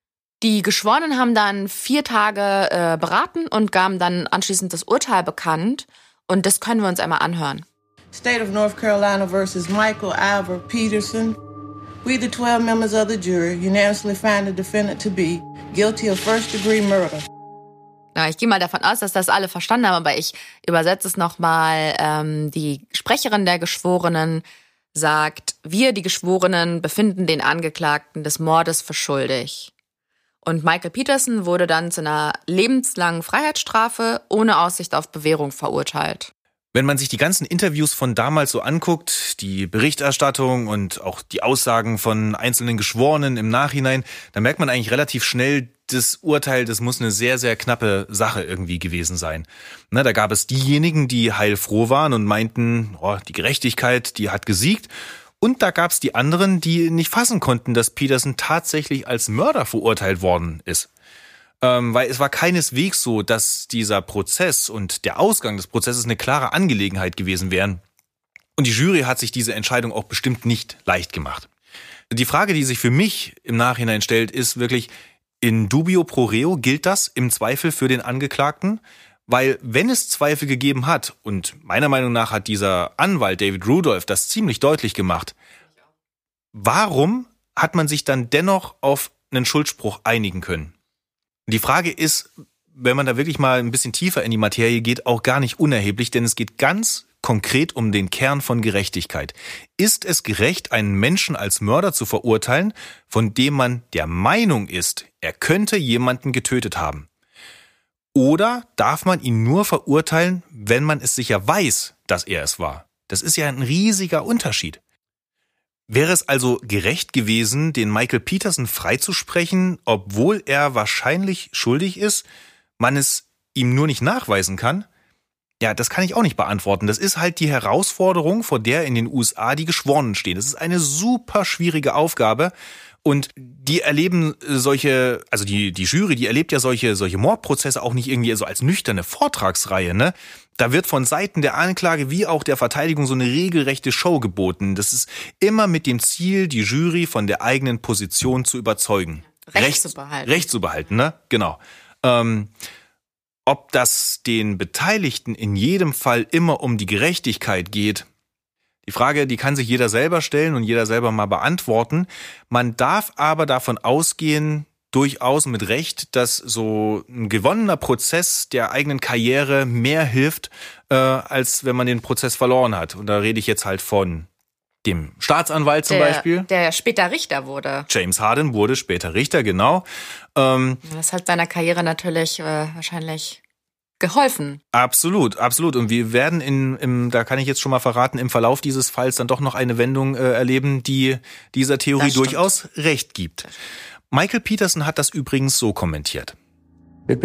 Die Geschworenen haben dann vier Tage äh, beraten und gaben dann anschließend das Urteil bekannt. Und das können wir uns einmal anhören. State of North Carolina versus Michael Alvar Peterson. We, the twelve members of the jury, unanimously find the defendant to be guilty of first-degree murder. Ja, ich gehe mal davon aus, dass das alle verstanden haben, aber ich übersetze es nochmal. Ähm, die Sprecherin der Geschworenen sagt, wir, die Geschworenen, befinden den Angeklagten des Mordes für schuldig. Und Michael Peterson wurde dann zu einer lebenslangen Freiheitsstrafe ohne Aussicht auf Bewährung verurteilt. Wenn man sich die ganzen Interviews von damals so anguckt, die Berichterstattung und auch die Aussagen von einzelnen Geschworenen im Nachhinein, dann merkt man eigentlich relativ schnell, das Urteil, das muss eine sehr, sehr knappe Sache irgendwie gewesen sein. Na, da gab es diejenigen, die heilfroh waren und meinten, oh, die Gerechtigkeit, die hat gesiegt. Und da gab es die anderen, die nicht fassen konnten, dass Peterson tatsächlich als Mörder verurteilt worden ist. Ähm, weil es war keineswegs so, dass dieser Prozess und der Ausgang des Prozesses eine klare Angelegenheit gewesen wären. Und die Jury hat sich diese Entscheidung auch bestimmt nicht leicht gemacht. Die Frage, die sich für mich im Nachhinein stellt, ist wirklich, in dubio pro reo gilt das im Zweifel für den Angeklagten? Weil wenn es Zweifel gegeben hat, und meiner Meinung nach hat dieser Anwalt David Rudolph das ziemlich deutlich gemacht, warum hat man sich dann dennoch auf einen Schuldspruch einigen können? Die Frage ist, wenn man da wirklich mal ein bisschen tiefer in die Materie geht, auch gar nicht unerheblich, denn es geht ganz konkret um den Kern von Gerechtigkeit. Ist es gerecht, einen Menschen als Mörder zu verurteilen, von dem man der Meinung ist, er könnte jemanden getötet haben? Oder darf man ihn nur verurteilen, wenn man es sicher weiß, dass er es war? Das ist ja ein riesiger Unterschied. Wäre es also gerecht gewesen, den Michael Peterson freizusprechen, obwohl er wahrscheinlich schuldig ist, man es ihm nur nicht nachweisen kann? Ja, das kann ich auch nicht beantworten. Das ist halt die Herausforderung, vor der in den U S A die Geschworenen stehen. Das ist eine super schwierige Aufgabe. Und die erleben solche, also die, die Jury, die erlebt ja solche, solche Mordprozesse auch nicht irgendwie so als nüchterne Vortragsreihe, ne? Da wird von Seiten der Anklage wie auch der Verteidigung so eine regelrechte Show geboten. Das ist immer mit dem Ziel, die Jury von der eigenen Position zu überzeugen. Recht, Recht zu behalten. Recht zu behalten, ne? Genau. Ähm, ob das den Beteiligten in jedem Fall immer um die Gerechtigkeit geht, die Frage, die kann sich jeder selber stellen und jeder selber mal beantworten. Man darf aber davon ausgehen, durchaus mit Recht, dass so ein gewonnener Prozess der eigenen Karriere mehr hilft, äh, als wenn man den Prozess verloren hat. Und da rede ich jetzt halt von dem Staatsanwalt zum der, Beispiel. Der später Richter wurde. James Harden wurde später Richter, genau. Ähm, das hat seiner Karriere natürlich äh, wahrscheinlich geholfen. Absolut, absolut. Und wir werden in, im, da kann ich jetzt schon mal verraten, im Verlauf dieses Falls dann doch noch eine Wendung äh, erleben, die dieser Theorie durchaus Recht gibt. Michael Peterson hat das übrigens so kommentiert. Es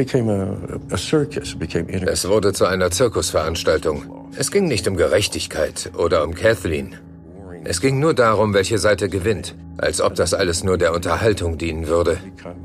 wurde zu einer Zirkusveranstaltung. Es ging nicht um Gerechtigkeit oder um Kathleen. Es ging nur darum, welche Seite gewinnt, als ob das alles nur der Unterhaltung dienen würde.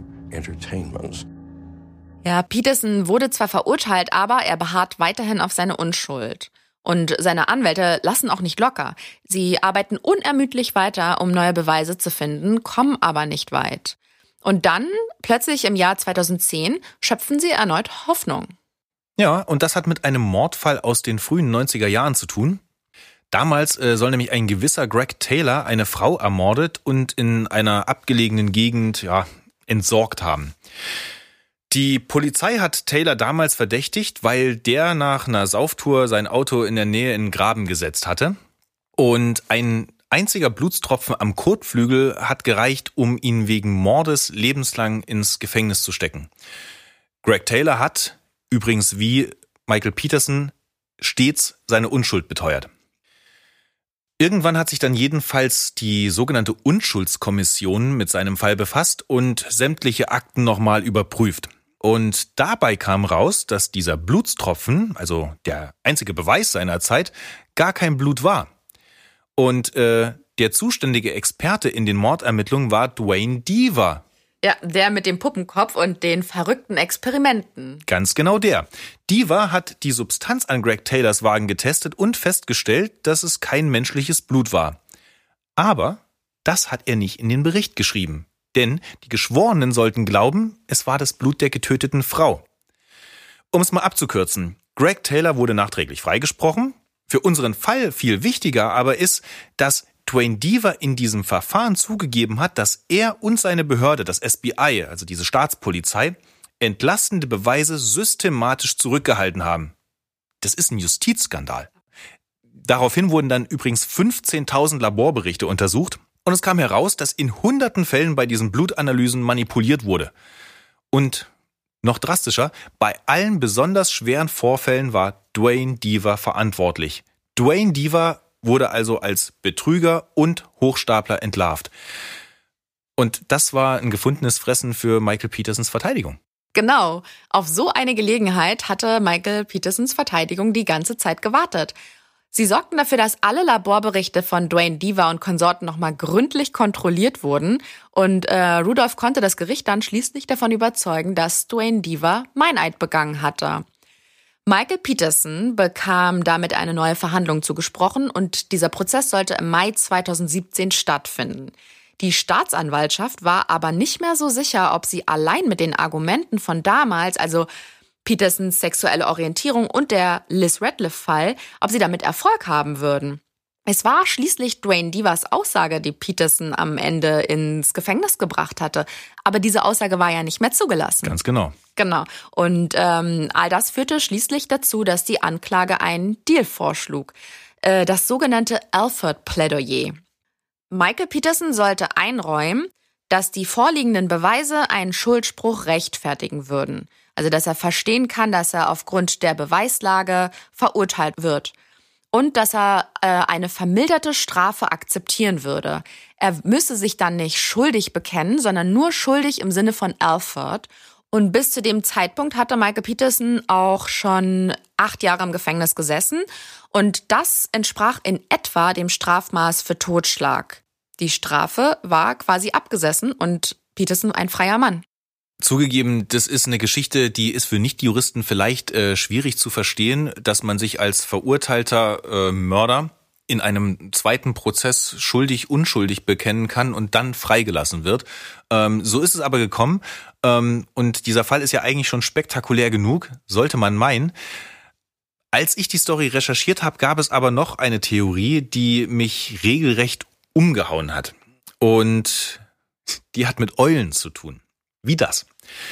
Ja, Peterson wurde zwar verurteilt, aber er beharrt weiterhin auf seine Unschuld. Und seine Anwälte lassen auch nicht locker. Sie arbeiten unermüdlich weiter, um neue Beweise zu finden, kommen aber nicht weit. Und dann, plötzlich im Jahr zweitausendzehn, schöpfen sie erneut Hoffnung. Ja, und das hat mit einem Mordfall aus den frühen neunziger Jahren zu tun. Damals äh, soll nämlich ein gewisser Greg Taylor eine Frau ermordet und in einer abgelegenen Gegend ja entsorgt haben. Die Polizei hat Taylor damals verdächtigt, weil der nach einer Sauftour sein Auto in der Nähe in den Graben gesetzt hatte. Und ein einziger Blutstropfen am Kotflügel hat gereicht, um ihn wegen Mordes lebenslang ins Gefängnis zu stecken. Greg Taylor hat Übrigens, wie Michael Peterson stets seine Unschuld beteuert. Irgendwann hat sich dann jedenfalls die sogenannte Unschuldskommission mit seinem Fall befasst und sämtliche Akten nochmal überprüft. Und dabei kam raus, dass dieser Blutstropfen, also der einzige Beweis seiner Zeit, gar kein Blut war. Und äh, der zuständige Experte in den Mordermittlungen war Duane Deaver. Ja, der mit dem Puppenkopf und den verrückten Experimenten. Ganz genau der. Deaver hat die Substanz an Greg Taylors Wagen getestet und festgestellt, dass es kein menschliches Blut war. Aber das hat er nicht in den Bericht geschrieben. Denn die Geschworenen sollten glauben, es war das Blut der getöteten Frau. Um es mal abzukürzen, Greg Taylor wurde nachträglich freigesprochen. Für unseren Fall viel wichtiger aber ist, dass Duane Deaver in diesem Verfahren zugegeben hat, dass er und seine Behörde, das S B I, also diese Staatspolizei, entlastende Beweise systematisch zurückgehalten haben. Das ist ein Justizskandal. Daraufhin wurden dann übrigens fünfzehntausend Laborberichte untersucht und es kam heraus, dass in hunderten Fällen bei diesen Blutanalysen manipuliert wurde. Und noch drastischer, bei allen besonders schweren Vorfällen war Duane Deaver verantwortlich. Duane Deaver wurde also als Betrüger und Hochstapler entlarvt. Und das war ein gefundenes Fressen für Michael Petersons Verteidigung. Genau, auf so eine Gelegenheit hatte Michael Petersons Verteidigung die ganze Zeit gewartet. Sie sorgten dafür, dass alle Laborberichte von Duane Deaver und Konsorten nochmal gründlich kontrolliert wurden. Und äh, Rudolph konnte das Gericht dann schließlich davon überzeugen, dass Duane Deaver Meineid begangen hatte. Michael Peterson bekam damit eine neue Verhandlung zugesprochen und dieser Prozess sollte im Mai zweitausendsiebzehn stattfinden. Die Staatsanwaltschaft war aber nicht mehr so sicher, ob sie allein mit den Argumenten von damals, also Petersons sexuelle Orientierung und der Liz Ratliff-Fall, ob sie damit Erfolg haben würden. Es war schließlich Duane Deavers Aussage, die Peterson am Ende ins Gefängnis gebracht hatte. Aber diese Aussage war ja nicht mehr zugelassen. Ganz genau. Genau. Und ähm, all das führte schließlich dazu, dass die Anklage einen Deal vorschlug. Äh, das sogenannte Alford-Plädoyer. Michael Peterson sollte einräumen, dass die vorliegenden Beweise einen Schuldspruch rechtfertigen würden. Also dass er verstehen kann, dass er aufgrund der Beweislage verurteilt wird. Und dass er äh, eine vermilderte Strafe akzeptieren würde. Er müsse sich dann nicht schuldig bekennen, sondern nur schuldig im Sinne von Alford. Und bis zu dem Zeitpunkt hatte Michael Peterson auch schon acht Jahre im Gefängnis gesessen. Und das entsprach in etwa dem Strafmaß für Totschlag. Die Strafe war quasi abgesessen und Peterson ein freier Mann. Zugegeben, das ist eine Geschichte, die ist für Nichtjuristen vielleicht äh, schwierig zu verstehen, dass man sich als verurteilter äh, Mörder in einem zweiten Prozess schuldig, unschuldig bekennen kann und dann freigelassen wird. Ähm, so ist es aber gekommen. Ähm, und dieser Fall ist ja eigentlich schon spektakulär genug, sollte man meinen. Als ich die Story recherchiert habe, gab es aber noch eine Theorie, die mich regelrecht umgehauen hat. Und die hat mit Eulen zu tun. Wie das?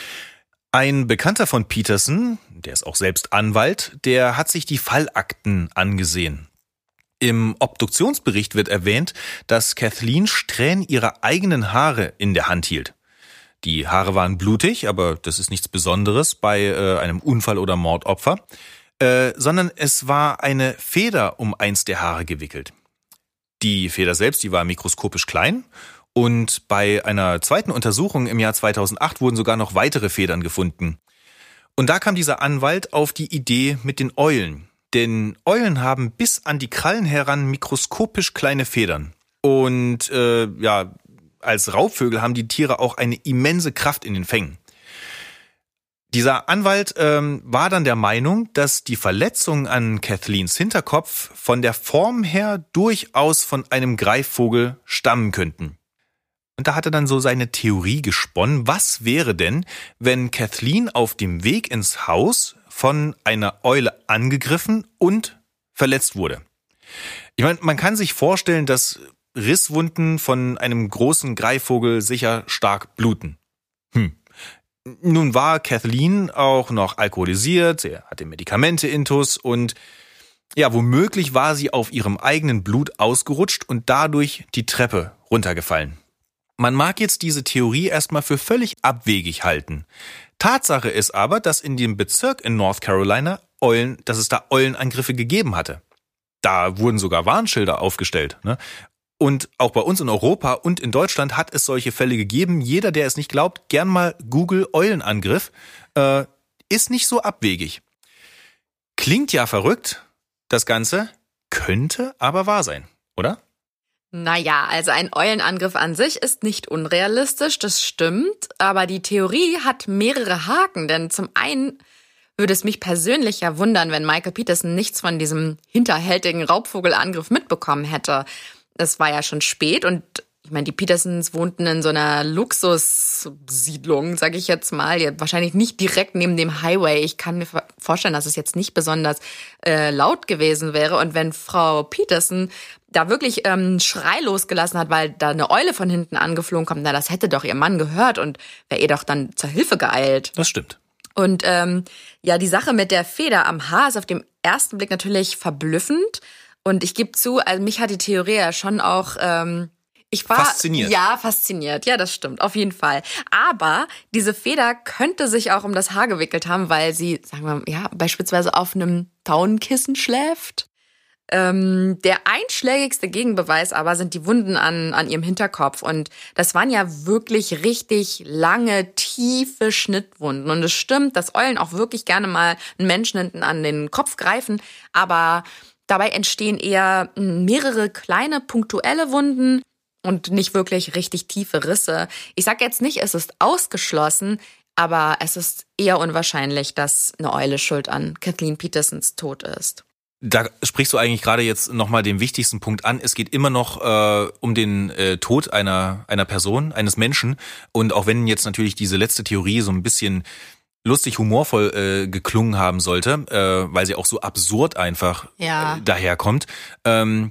Ein Bekannter von Peterson, der ist auch selbst Anwalt, der hat sich die Fallakten angesehen. Im Obduktionsbericht wird erwähnt, dass Kathleen Strähnen ihrer eigenen Haare in der Hand hielt. Die Haare waren blutig, aber das ist nichts Besonderes bei äh, einem Unfall- oder Mordopfer, äh, sondern es war eine Feder um eins der Haare gewickelt. Die Feder selbst, die war mikroskopisch klein. Und bei einer zweiten Untersuchung im Jahr zweitausendacht wurden sogar noch weitere Federn gefunden. Und da kam dieser Anwalt auf die Idee mit den Eulen. Denn Eulen haben bis an die Krallen heran mikroskopisch kleine Federn. Und äh, ja, als Raubvögel haben die Tiere auch eine immense Kraft in den Fängen. Dieser Anwalt ähm, war dann der Meinung, dass die Verletzungen an Kathleens Hinterkopf von der Form her durchaus von einem Greifvogel stammen könnten. Und da hat er dann so seine Theorie gesponnen, was wäre denn, wenn Kathleen auf dem Weg ins Haus von einer Eule angegriffen und verletzt wurde. Ich meine, man kann sich vorstellen, dass Risswunden von einem großen Greifvogel sicher stark bluten. Hm. Nun war Kathleen auch noch alkoholisiert, sie hatte Medikamente intus und ja, womöglich war sie auf ihrem eigenen Blut ausgerutscht und dadurch die Treppe runtergefallen. Man mag jetzt diese Theorie erstmal für völlig abwegig halten. Tatsache ist aber, dass in dem Bezirk in North Carolina Eulen, dass es da Eulenangriffe gegeben hatte. Da wurden sogar Warnschilder aufgestellt. Ne? Und auch bei uns in Europa und in Deutschland hat es solche Fälle gegeben. Jeder, der es nicht glaubt, gern mal Google Eulenangriff. Äh, ist nicht so abwegig. Klingt ja verrückt, das Ganze, könnte aber wahr sein, oder? Naja, also ein Eulenangriff an sich ist nicht unrealistisch, das stimmt. Aber die Theorie hat mehrere Haken, denn zum einen würde es mich persönlich ja wundern, wenn Michael Peterson nichts von diesem hinterhältigen Raubvogelangriff mitbekommen hätte. Es war ja schon spät und ich meine, die Petersons wohnten in so einer Luxussiedlung, sage ich jetzt mal, wahrscheinlich nicht direkt neben dem Highway. Ich kann mir vorstellen, dass es jetzt nicht besonders äh, laut gewesen wäre. Und wenn Frau Peterson da wirklich ähm, Schrei losgelassen hat, weil da eine Eule von hinten angeflogen kommt, na, das hätte doch ihr Mann gehört und wäre ihr doch dann zur Hilfe geeilt. Das stimmt. Und ähm, ja, die Sache mit der Feder am Haar ist auf den ersten Blick natürlich verblüffend. Und ich gebe zu, also mich hat die Theorie ja schon auch... Ähm, Ich war fasziniert. Ja, fasziniert. Ja, das stimmt, auf jeden Fall. Aber diese Feder könnte sich auch um das Haar gewickelt haben, weil sie, sagen wir, ja, beispielsweise auf einem Daunenkissen schläft. Ähm, der einschlägigste Gegenbeweis aber sind die Wunden an, an ihrem Hinterkopf. Und das waren ja wirklich richtig lange, tiefe Schnittwunden. Und es stimmt, dass Eulen auch wirklich gerne mal einen Menschen hinten an den Kopf greifen. Aber dabei entstehen eher mehrere kleine, punktuelle Wunden und nicht wirklich richtig tiefe Risse. Ich sage jetzt nicht, es ist ausgeschlossen, aber es ist eher unwahrscheinlich, dass eine Eule schuld an Kathleen Petersons Tod ist. Da sprichst du eigentlich gerade jetzt nochmal den wichtigsten Punkt an. Es geht immer noch äh, um den äh, Tod einer einer Person, eines Menschen. Und auch wenn jetzt natürlich diese letzte Theorie so ein bisschen lustig, humorvoll äh, geklungen haben sollte, äh, weil sie auch so absurd einfach ja. äh, daherkommt. Ähm,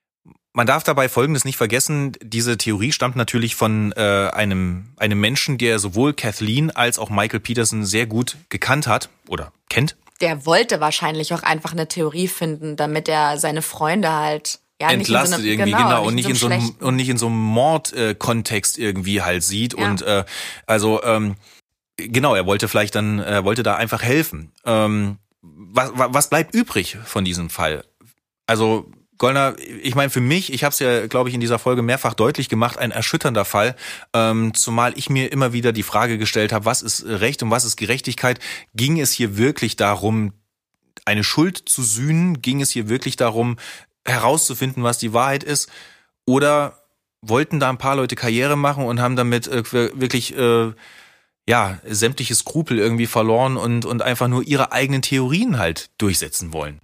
man darf dabei Folgendes nicht vergessen, diese Theorie stammt natürlich von äh, einem einem Menschen, der sowohl Kathleen als auch Michael Peterson sehr gut gekannt hat oder kennt. Der wollte wahrscheinlich auch einfach eine Theorie finden, damit er seine Freunde halt ja, entlastet nicht in so eine, irgendwie, genau, genau, und nicht in so einem und nicht in so einem Mordkontext äh, irgendwie halt sieht. Ja. Und äh, also ähm, genau, er wollte vielleicht dann, er wollte da einfach helfen. Ähm, was, was bleibt übrig von diesem Fall? Also Goldner, ich meine für mich, ich habe es ja, glaube ich, in dieser Folge mehrfach deutlich gemacht, ein erschütternder Fall, ähm, zumal ich mir immer wieder die Frage gestellt habe, was ist Recht und was ist Gerechtigkeit? Ging es hier wirklich darum, eine Schuld zu sühnen? Ging es hier wirklich darum, herauszufinden, was die Wahrheit ist? Oder wollten da ein paar Leute Karriere machen und haben damit äh, wirklich äh, ja sämtliche Skrupel irgendwie verloren und und einfach nur ihre eigenen Theorien halt durchsetzen wollen?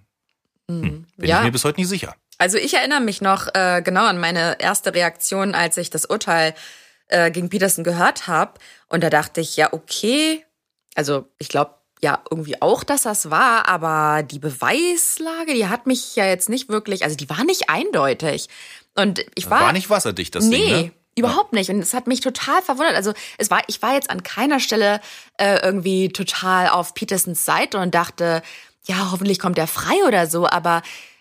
Hm, bin ja. ich mir bis heute nicht sicher. Also ich erinnere mich noch äh, genau an meine erste Reaktion, als ich das Urteil äh, gegen Peterson gehört habe. Und da dachte ich, ja, okay, also ich glaube ja irgendwie auch, dass das war, aber die Beweislage, die hat mich ja jetzt nicht wirklich, also die war nicht eindeutig. Und ich war... War nicht wasserdicht, das nee, Ding, ne? Überhaupt nicht. Und es hat mich total verwundert. Also es war, ich war jetzt an keiner Stelle äh, irgendwie total auf Petersons Seite und dachte, ja, hoffentlich kommt er frei oder so. Aber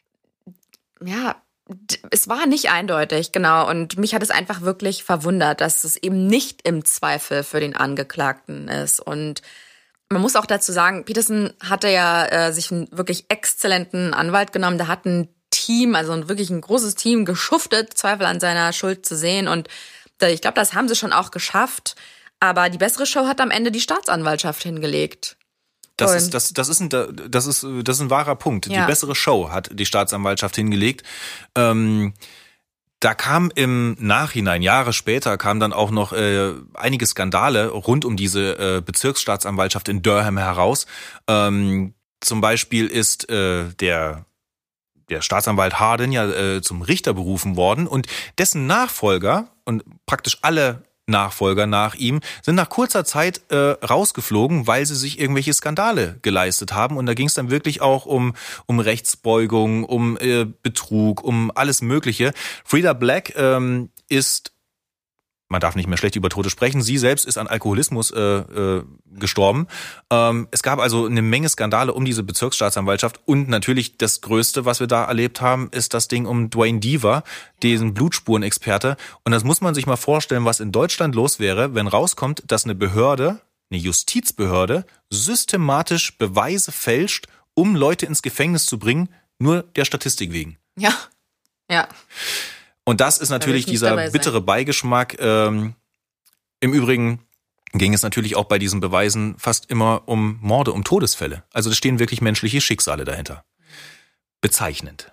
ja, es war nicht eindeutig, genau. Und mich hat es einfach wirklich verwundert, dass es eben nicht im Zweifel für den Angeklagten ist. Und man muss auch dazu sagen, Peterson hatte ja äh, sich einen wirklich exzellenten Anwalt genommen. Der hat ein Team, also ein wirklich ein großes Team geschuftet, Zweifel an seiner Schuld zu sehen. Und ich glaube, das haben sie schon auch geschafft. Aber die bessere Show hat am Ende die Staatsanwaltschaft hingelegt. Das ist, das, das ist ein, das ist, das ist ein wahrer Punkt. Ja. Die bessere Show hat die Staatsanwaltschaft hingelegt. Ähm, da kam im Nachhinein, Jahre später, kam dann auch noch äh, einige Skandale rund um diese äh, Bezirksstaatsanwaltschaft in Durham heraus. Ähm, zum Beispiel ist äh, der der Staatsanwalt Hardin ja äh, zum Richter berufen worden und dessen Nachfolger und praktisch alle Nachfolger nach ihm sind nach kurzer Zeit äh, rausgeflogen, weil sie sich irgendwelche Skandale geleistet haben. Und da ging es dann wirklich auch um um Rechtsbeugung, um äh, Betrug, um alles Mögliche. Frida Black ähm, ist, man darf nicht mehr schlecht über Tote sprechen, sie selbst ist an Alkoholismus äh, äh, gestorben. Ähm, es gab also eine Menge Skandale um diese Bezirksstaatsanwaltschaft und natürlich das Größte, was wir da erlebt haben, ist das Ding um Duane Deaver, diesen Blutspurenexperte. Und das muss man sich mal vorstellen, was in Deutschland los wäre, wenn rauskommt, dass eine Behörde eine Justizbehörde systematisch Beweise fälscht, um Leute ins Gefängnis zu bringen, nur der Statistik wegen. Ja, ja. Und das ist natürlich dieser bittere Beigeschmack. Ähm, Im Übrigen ging es natürlich auch bei diesen Beweisen fast immer um Morde, um Todesfälle. Also da stehen wirklich menschliche Schicksale dahinter. Bezeichnend.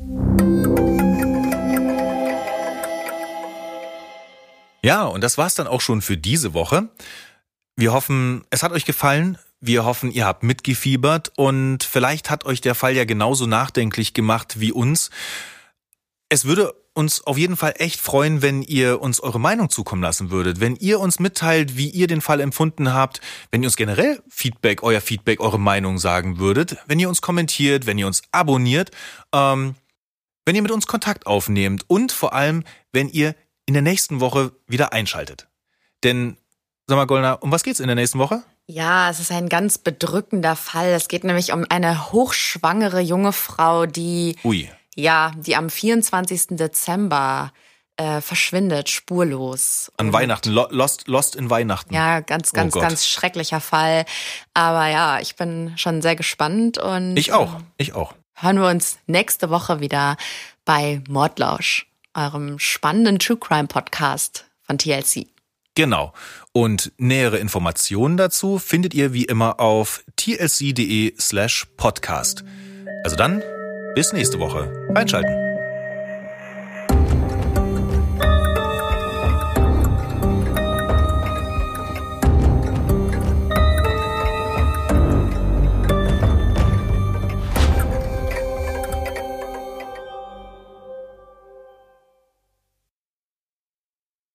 Ja, und das war's dann auch schon für diese Woche. Wir hoffen, es hat euch gefallen. Wir hoffen, ihr habt mitgefiebert und vielleicht hat euch der Fall ja genauso nachdenklich gemacht wie uns. Es würde uns auf jeden Fall echt freuen, wenn ihr uns eure Meinung zukommen lassen würdet. Wenn ihr uns mitteilt, wie ihr den Fall empfunden habt. Wenn ihr uns generell Feedback, euer Feedback, eure Meinung sagen würdet. Wenn ihr uns kommentiert, wenn ihr uns abonniert. Ähm, wenn ihr mit uns Kontakt aufnehmt. Und vor allem, wenn ihr in der nächsten Woche wieder einschaltet. Denn, sag mal, Golnar, um was geht's in der nächsten Woche? Ja, es ist ein ganz bedrückender Fall. Es geht nämlich um eine hochschwangere junge Frau, die, Ui. ja, die am vierundzwanzigsten Dezember äh, verschwindet, spurlos. An Und Weihnachten, Lo- Lost, Lost in Weihnachten. Ja, ganz, ganz, Oh Gott. ganz schrecklicher Fall. Aber ja, ich bin schon sehr gespannt und Ich auch, ich auch. hören wir uns nächste Woche wieder bei Mordlausch, eurem spannenden True Crime Podcast von T L C. Genau. Und nähere Informationen dazu findet ihr wie immer auf tlc.de slash podcast. Also dann, bis nächste Woche. Einschalten.